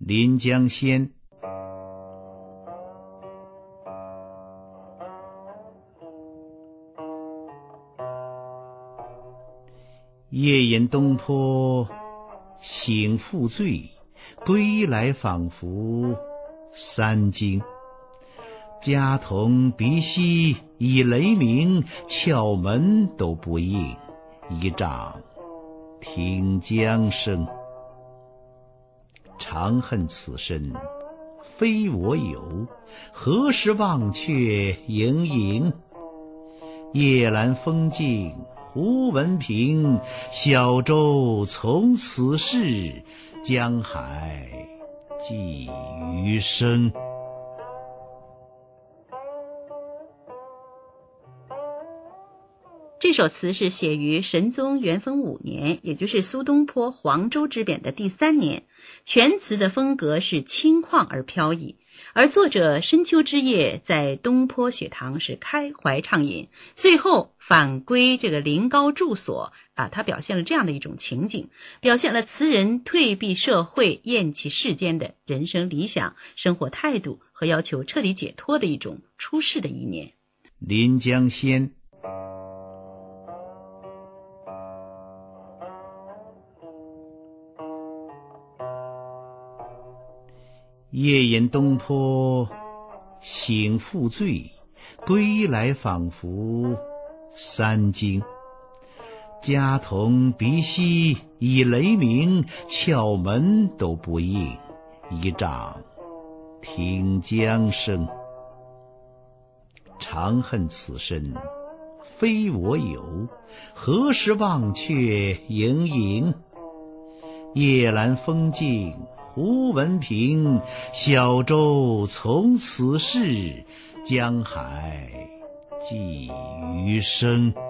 临江仙。夜饮东坡醒复醉，归来仿佛三更。家童鼻息已雷鸣，窍门都不应，一丈听江声。长恨此身非我有，何时忘却营营。夜阑风静胡文平，小舟从此逝，江海寄余生。 这首词是写于神宗元丰5年，也就是苏东坡黄州之变的第3年。全词的风格是轻旷而飘逸，而作者深秋之夜在东坡雪堂是开怀畅饮，最后返归这个临高住所他表现了这样的一种情景，表现了词人退避社会、厌弃世间的人生理想、生活态度和要求彻底解脱的一种出世的意念。 临江仙。夜饮东坡醒复醉，归来仿佛三更。家童鼻息已雷鸣，窍门都不应，一丈听江声。长恨此身非我有，何时忘却营营。夜阑风静胡文平，小舟从此逝，江海寄余生。